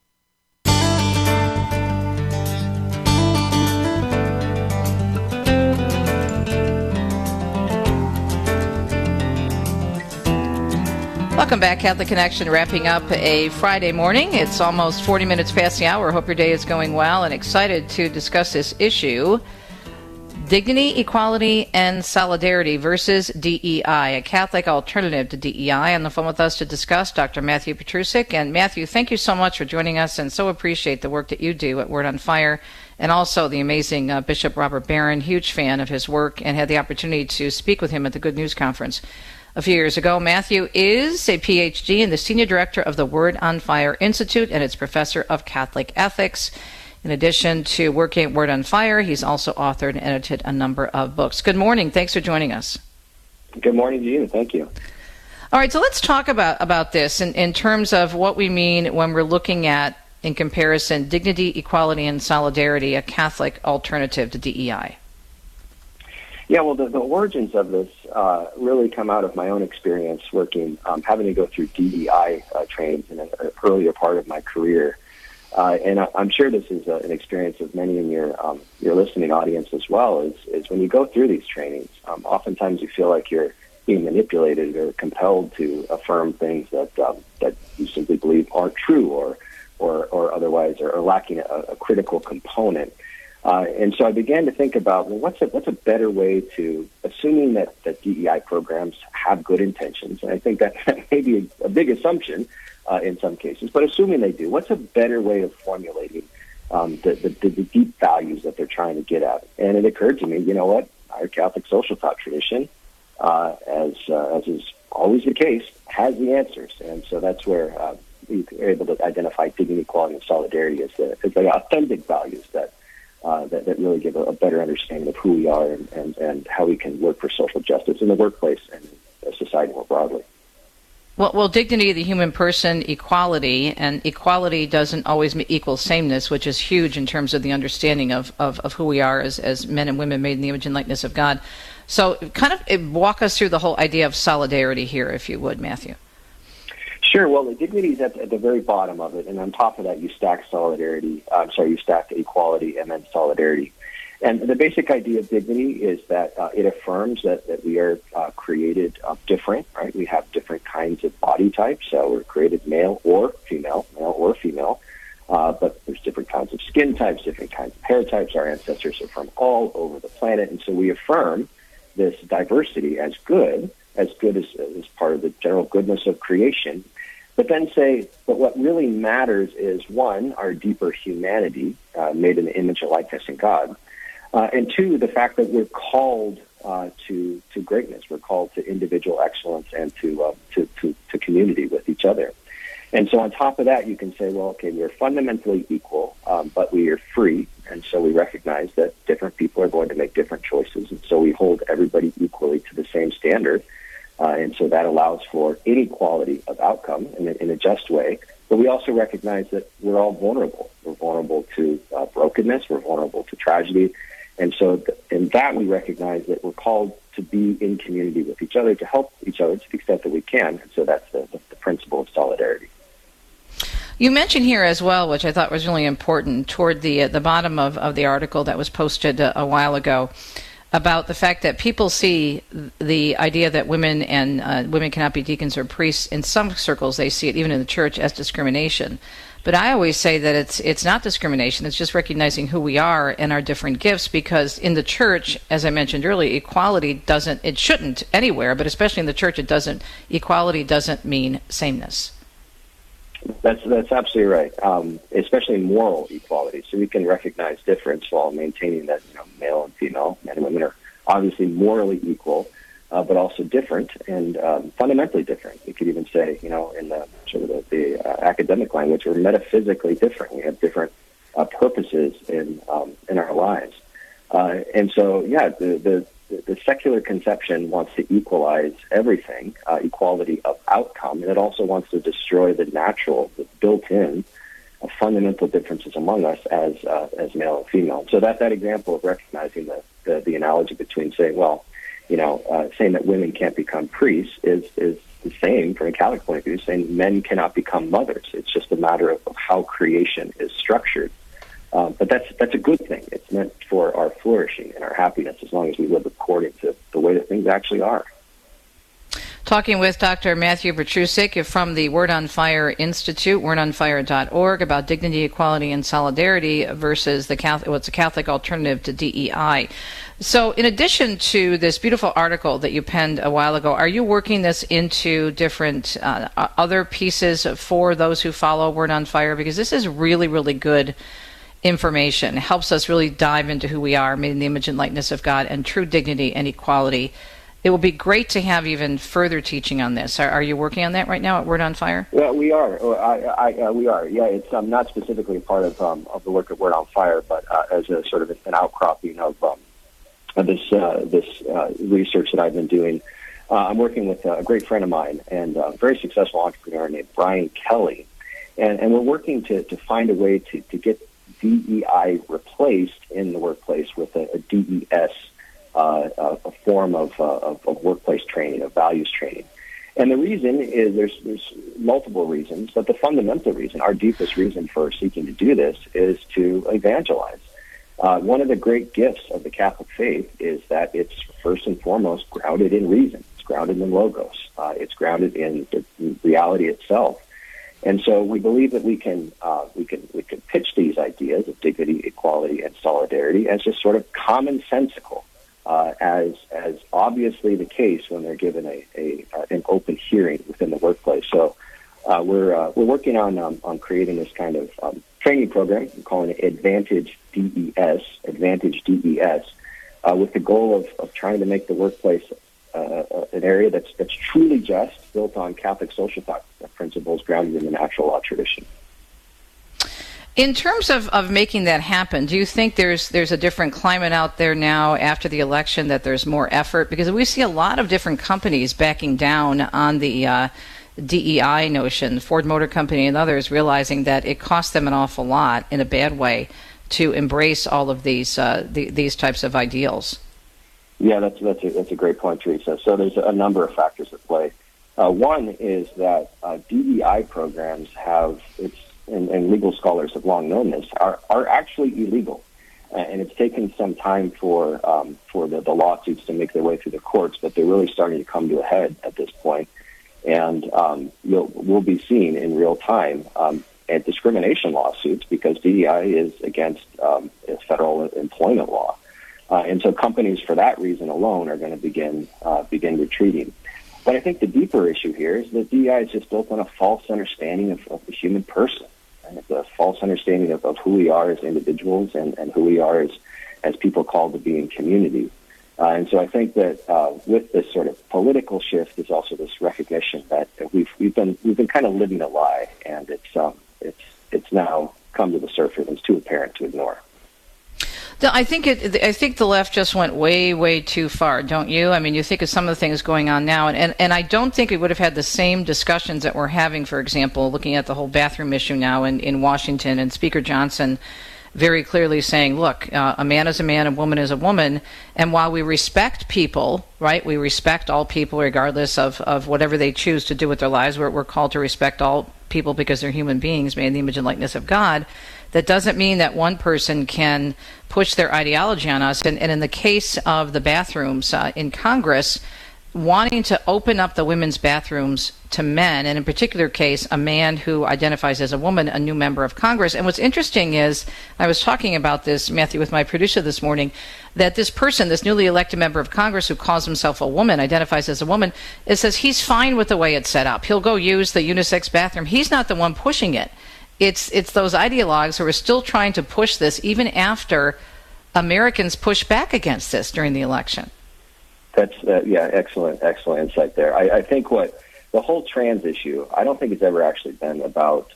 S3: Welcome back, Catholic Connection, wrapping up a Friday morning. It's almost 40 minutes past the hour. Hope your day is going well and excited to discuss this issue. Dignity, Equality, and Solidarity versus DEI, a Catholic alternative to DEI. On the phone with us to discuss, Dr. Matthew Petrusik. And Matthew, thank you so much for joining us, and so appreciate the work that you do at Word on Fire, and also the amazing Bishop Robert Barron. Huge fan of his work, and had the opportunity to speak with him at the Good News Conference a few years ago. Matthew is a PhD and the Senior Director of the Word on Fire Institute, and it's Professor of Catholic Ethics. In addition to working at Word on Fire, he's also authored and edited a number of books. Good morning. Thanks for joining us.
S7: Good morning to you. Thank you.
S3: All right, so let's talk about this in terms of what we mean when we're looking at, in comparison, dignity, equality, and solidarity, a Catholic alternative to DEI.
S7: Yeah, well, the origins of this really come out of my own experience working, having to go through DEI trainings in an earlier part of my career. And I'm sure this is an experience of many in your listening audience as well, is when you go through these trainings, oftentimes you feel like you're being manipulated or compelled to affirm things that you simply believe aren't true or otherwise are lacking a critical component. And so I began to think about, well, what's a better way to, assuming that DEI programs have good intentions, and I think that may be a big assumption in some cases, but assuming they do, what's a better way of formulating the deep values that they're trying to get at? And it occurred to me, you know what, our Catholic social thought tradition, as is always the case, has the answers. And so that's where we were able to identify dignity, equality, and solidarity as the authentic values that really give a better understanding of who we are and how we can work for social justice in the workplace and society more broadly.
S3: Well, dignity of the human person, equality, and equality doesn't always equal sameness, which is huge in terms of the understanding of who we are as men and women made in the image and likeness of God. So kind of walk us through the whole idea of solidarity here, if you would, Matthew.
S7: Sure. Well, the dignity is at the very bottom of it, and on top of that, you stack you stack equality and then solidarity. And the basic idea of dignity is that it affirms that we are created different, right? We have different kinds of body types. We're created male or female, but there's different kinds of skin types, different kinds of hair types. Our ancestors are from all over the planet, and so we affirm this diversity as good as part of the general goodness of creation. But then but what really matters is, one, our deeper humanity, made in the image and likeness in God. And two, the fact that we're called to greatness. We're called to individual excellence and to community with each other. And so on top of that, you can say, well, okay, we're fundamentally equal, but we are free. And so we recognize that different people are going to make different choices. And so we hold everybody equally to the same standard. And so that allows for inequality of outcome in a just way. But we also recognize that we're all vulnerable. We're vulnerable to brokenness. We're vulnerable to tragedy. And so in that, we recognize that we're called to be in community with each other, to help each other to the extent that we can. And so that's the principle of solidarity.
S3: You mentioned here as well, which I thought was really important, toward the bottom of the article that was posted a while ago, about the fact that people see the idea that women cannot be deacons or priests. In some circles, they see it, even in the church, as discrimination. But I always say that it's not discrimination. It's just recognizing who we are and our different gifts, because in the church, as I mentioned earlier, it shouldn't anywhere, but especially in the church, equality doesn't mean sameness.
S7: That's absolutely right, especially moral equality. So we can recognize difference while maintaining that male and female, men and women are obviously morally equal, but also different and fundamentally different. You could even say, in the sort of the academic language, we're metaphysically different. We have different purposes in our lives, and so the secular conception wants to equalize everything, equality of outcome, and it also wants to destroy the natural, the built-in fundamental differences among us as male and female. So that example of recognizing the analogy between saying, saying that women can't become priests is the same from a Catholic point of view, saying men cannot become mothers. It's just a matter of how creation is structured. But that's a good thing. It's meant for our flourishing and our happiness as long as we live according to the way that things actually are.
S3: Talking with Dr. Matthew Petrusik from the Word on Fire Institute, wordonfire.org, about dignity, equality, and solidarity versus what's a Catholic alternative to DEI. So in addition to this beautiful article that you penned a while ago, are you working this into different other pieces for those who follow Word on Fire? Because this is really, really good information. It helps us really dive into who we are, made in the image and likeness of God, and true dignity and equality. It will be great to have even further teaching on this. Are you working on that right now at Word on Fire?
S7: Well, we are. We are. Yeah, it's not specifically part of the work at Word on Fire, but as a sort of an outcropping of this research that I've been doing. I'm working with a great friend of mine and a very successful entrepreneur named Brian Kelly, and we're working to find a way to get DEI replaced in the workplace with a DES. A form of workplace training, of values training. And the reason is there's multiple reasons, but the fundamental reason, our deepest reason for seeking to do this, is to evangelize. One of the great gifts of the Catholic faith is that it's first and foremost grounded in reason. It's grounded in logos. It's grounded in the reality itself. And so we believe that we can pitch these ideas of dignity, equality, and solidarity as just sort of commonsensical. As obviously the case when they're given an open hearing within the workplace. So we're working on creating this kind of training program. We're calling it Advantage DES, with the goal of trying to make the workplace an area that's truly just, built on Catholic social thought principles grounded in the natural law tradition.
S3: In terms of making that happen, do you think there's a different climate out there now after the election, that there's more effort? Because we see a lot of different companies backing down on the DEI notion, Ford Motor Company and others realizing that it costs them an awful lot in a bad way to embrace all of these types of ideals.
S7: Yeah, that's a great point, Teresa. So there's a number of factors at play. One is that DEI programs and legal scholars have long known this, are actually illegal. And it's taken some time for the lawsuits to make their way through the courts, but they're really starting to come to a head at this point. And we'll be seeing in real time at discrimination lawsuits, because DEI is against federal employment law. And so companies, for that reason alone, are going to begin retreating. But I think the deeper issue here is that DEI is just built on a false understanding of the human person. And it's a false understanding of who we are as individuals and who we are as people called to be in community. And so I think that with this sort of political shift is also this recognition that we've been kind of living a lie, and it's now come to the surface. It's too apparent to ignore.
S3: I think the left just went way, way too far, don't you? I mean, you think of some of the things going on now, and I don't think we would have had the same discussions that we're having, for example, looking at the whole bathroom issue now in Washington, and Speaker Johnson very clearly saying, look, a man is a man, a woman is a woman, and while we respect people, right, we respect all people regardless of whatever they choose to do with their lives, we're called to respect all people because they're human beings made in the image and likeness of God. That doesn't mean that one person can push their ideology on us. And in the case of the bathrooms in Congress, wanting to open up the women's bathrooms to men, and in particular case, a man who identifies as a woman, a new member of Congress. And what's interesting is, I was talking about this, Matthew, with my producer this morning, that this person, this newly elected member of Congress who calls himself a woman, identifies as a woman, it says he's fine with the way it's set up. He'll go use the unisex bathroom. He's not the one pushing it. It's those ideologues who are still trying to push this even after Americans push back against this during the election.
S7: That's excellent insight there. I think what the whole trans issue, I don't think it's ever actually been about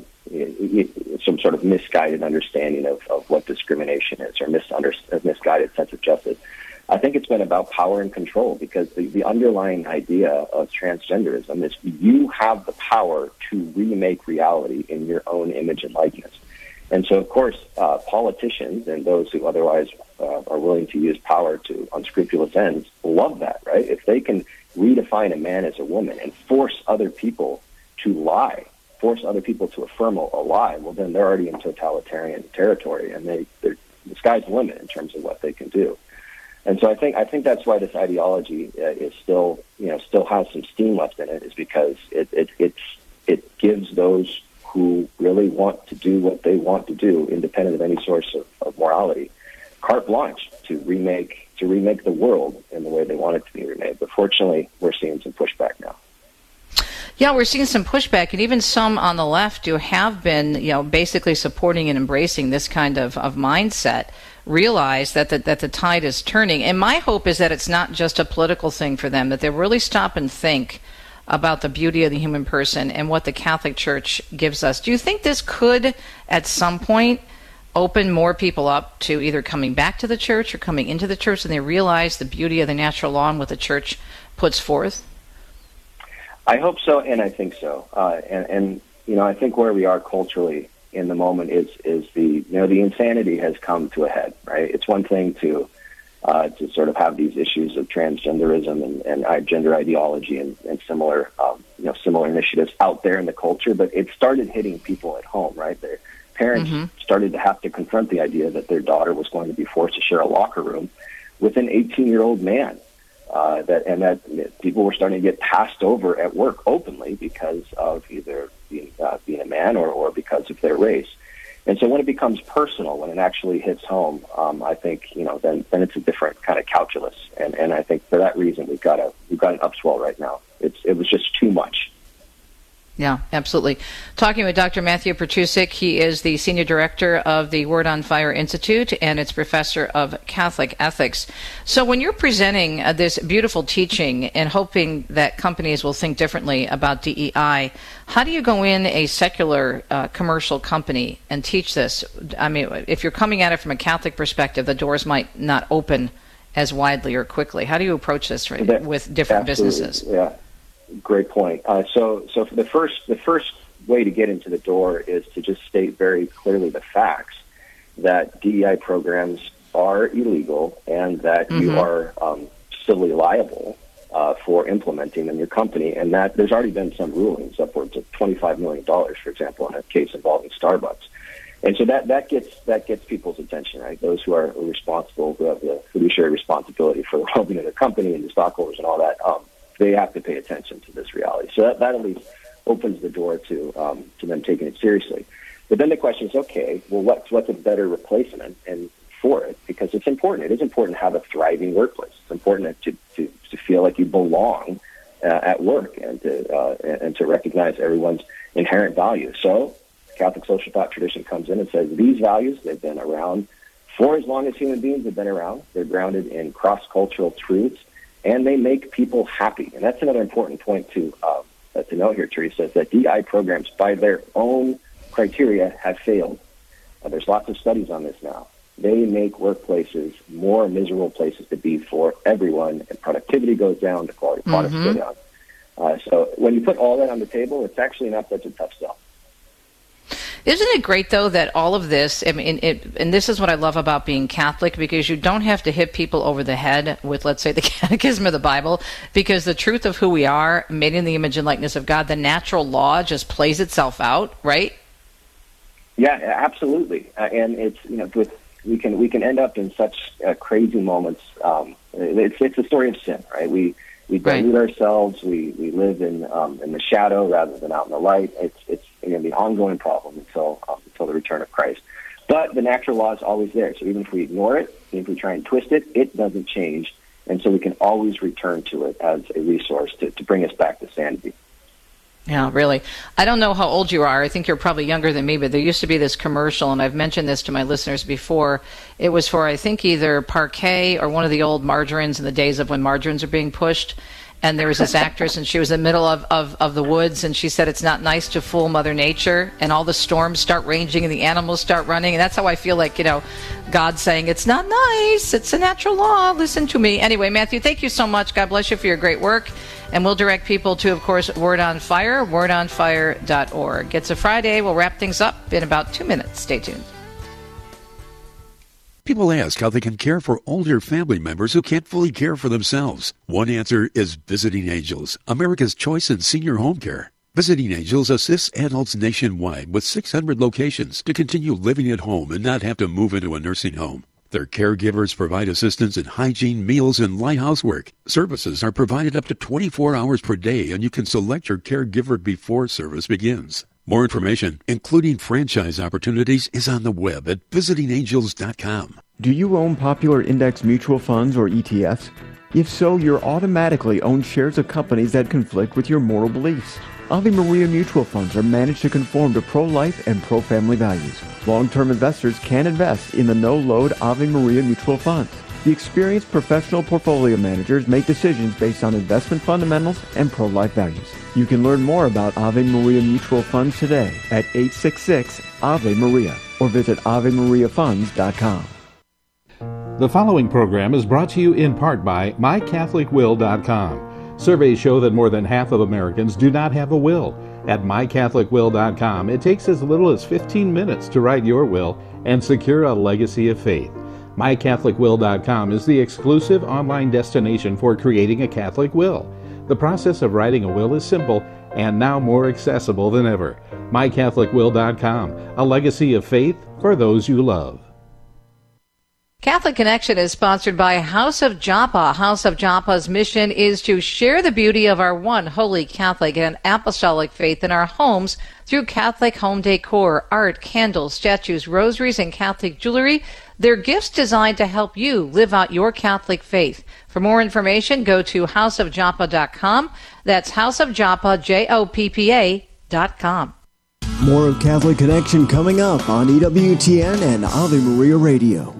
S7: some sort of misguided understanding of what discrimination is, or misguided sense of justice. I think it's been about power and control, because the underlying idea of transgenderism is you have the power to remake reality in your own image and likeness. And so, of course, politicians and those who otherwise are willing to use power to unscrupulous ends love that, right? If they can redefine a man as a woman and force other people to lie, force other people to affirm a lie, well, then they're already in totalitarian territory, and the sky's the limit in terms of what they can do. And so I think that's why this ideology is still has some steam left in it, is because it gives those who really want to do what they want to do, independent of any source of morality, carte blanche to remake the world in the way they want it to be remade. But fortunately, we're seeing some pushback now.
S3: Yeah, we're seeing some pushback, and even some on the left who have been, basically supporting and embracing this kind of mindset, realize that the tide is turning. And my hope is that it's not just a political thing for them, that they really stop and think about the beauty of the human person and what the Catholic Church gives us. Do you think this could, at some point, open more people up to either coming back to the church or coming into the church, and they realize the beauty of the natural law and what the church puts forth?
S7: I hope so, and I think so. And I think where we are culturally in the moment is the insanity has come to a head, right? It's one thing to sort of have these issues of transgenderism and gender ideology and similar initiatives out there in the culture, but it started hitting people at home, right? Their parents started to have to confront the idea that their daughter was going to be forced to share a locker room with an 18-year-old man. That people were starting to get passed over at work openly because of either being a man or because of their race. And so when it becomes personal, when it actually hits home, I think then it's a different kind of calculus. And I think for that reason we've got an upswell right now. It was just too much.
S3: Yeah, absolutely. Talking with Dr. Matthew Petrusik. He is the Senior Director of the Word on Fire Institute and its Professor of Catholic Ethics. So when you're presenting this beautiful teaching and hoping that companies will think differently about DEI, how do you go in a secular commercial company and teach this? I mean, if you're coming at it from a Catholic perspective, the doors might not open as widely or quickly. How do you approach this with different businesses?
S7: Yeah. Great point. So for the first way to get into the door is to just state very clearly the facts that DEI programs are illegal and that you are civilly liable for implementing in your company, and that there's already been some rulings upwards of $25 million, for example, in a case involving Starbucks. And so that gets people's attention, right? Those who are responsible, who have the fiduciary responsibility for the well-being of the company and the stockholders and all that. They have to pay attention to this reality. So that at least opens the door to them taking it seriously. But then the question is, okay, well, what's a better replacement and for it? Because it's important. It is important to have a thriving workplace. It's important to feel like you belong at work and to recognize everyone's inherent value. So Catholic social thought tradition comes in and says these values, they've been around for as long as human beings have been around. They're grounded in cross-cultural truths, and they make people happy. And that's another important point to note here, Teresa, is that DEI programs, by their own criteria, have failed. There's lots of studies on this now. They make workplaces more miserable places to be for everyone, and productivity goes down, the quality of products go down. So when you put all that on the table, it's actually not such a tough sell.
S3: Isn't it great, though, that all of this, and this is what I love about being Catholic, because you don't have to hit people over the head with, let's say, the Catechism of the Bible, because the truth of who we are, made in the image and likeness of God, the natural law just plays itself out, right?
S7: Yeah, absolutely. And it's, we can end up in such crazy moments. It's a story of sin, right? We dilute ourselves. We live in the shadow rather than out in the light. It's going to be an ongoing problem until the return of Christ. But the natural law is always there. So even if we ignore it, even if we try and twist it, it doesn't change. And so we can always return to it as a resource to bring us back to sanity.
S3: Yeah, really. I don't know how old you are. I think you're probably younger than me, but there used to be this commercial, and I've mentioned this to my listeners before. It was for, I think, either Parquet or one of the old margarines in the days of when margarines are being pushed. And there was this actress, and she was in the middle of the woods, and she said, it's not nice to fool Mother Nature, and all the storms start raging and the animals start running. And that's how I feel like, God's saying, it's not nice. It's a natural law. Listen to me. Anyway, Matthew, thank you so much. God bless you for your great work. And we'll direct people to, of course, Word on Fire, wordonfire.org. It's a Friday. We'll wrap things up in about 2 minutes. Stay tuned.
S15: People ask how they can care for older family members who can't fully care for themselves. One answer is Visiting Angels, America's choice in senior home care. Visiting Angels assists adults nationwide with 600 locations to continue living at home and not have to move into a nursing home. Their caregivers provide assistance in hygiene, meals, and light housework. Services are provided up to 24 hours per day, and you can select your caregiver before service begins. More information, including franchise opportunities, is on the web at visitingangels.com.
S1: Do you own popular index mutual funds or ETFs? If so, you're automatically own shares of companies that conflict with your moral beliefs. Ave Maria mutual funds are managed to conform to pro-life and pro-family values. Long-term investors can invest in the no-load Ave Maria mutual funds. The experienced professional portfolio managers make decisions based on investment fundamentals and pro-life values. You can learn more about Ave Maria mutual funds today at 866-AVE-MARIA or visit AveMariaFunds.com.
S8: The following program is brought to you in part by MyCatholicWill.com. Surveys show that more than half of Americans do not have a will. At MyCatholicWill.com, it takes as little as 15 minutes to write your will and secure a legacy of faith. MyCatholicWill.com is the exclusive online destination for creating a Catholic will. The process of writing a will is simple and now more accessible than ever. MyCatholicWill.com, a legacy of faith for those you love.
S3: Catholic Connection is sponsored by House of Joppa. House of Joppa's mission is to share the beauty of our one holy Catholic and apostolic faith in our homes through Catholic home decor, art, candles, statues, rosaries, and Catholic jewelry. They're gifts designed to help you live out your Catholic faith. For more information, go to houseofjoppa.com. That's houseofjoppa, JOPPA.com.
S1: More of Catholic Connection coming up on EWTN and Ave Maria Radio.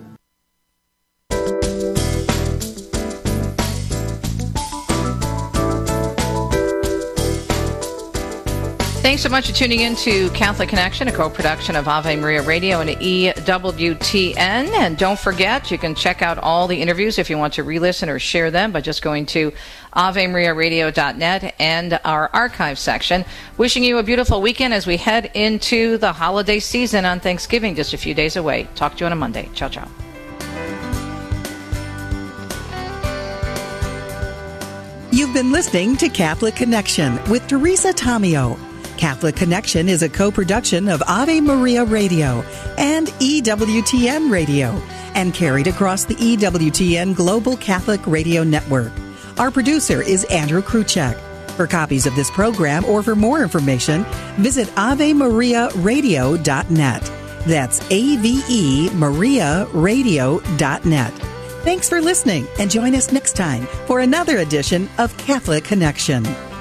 S3: Thanks so much for tuning in to Catholic Connection, a co-production of Ave Maria Radio and EWTN. And don't forget, you can check out all the interviews if you want to re-listen or share them by just going to AveMariaRadio.net and our archive section. Wishing you a beautiful weekend as we head into the holiday season on Thanksgiving, just a few days away. Talk to you on a Monday. Ciao, ciao.
S9: You've been listening to Catholic Connection with Teresa Tomeo. Catholic Connection is a co-production of Ave Maria Radio and EWTN Radio and carried across the EWTN Global Catholic Radio Network. Our producer is Andrew Kruchek. For copies of this program or for more information, visit AveMariaRadio.net. That's AVEMariaRadio.net. Thanks for listening and join us next time for another edition of Catholic Connection.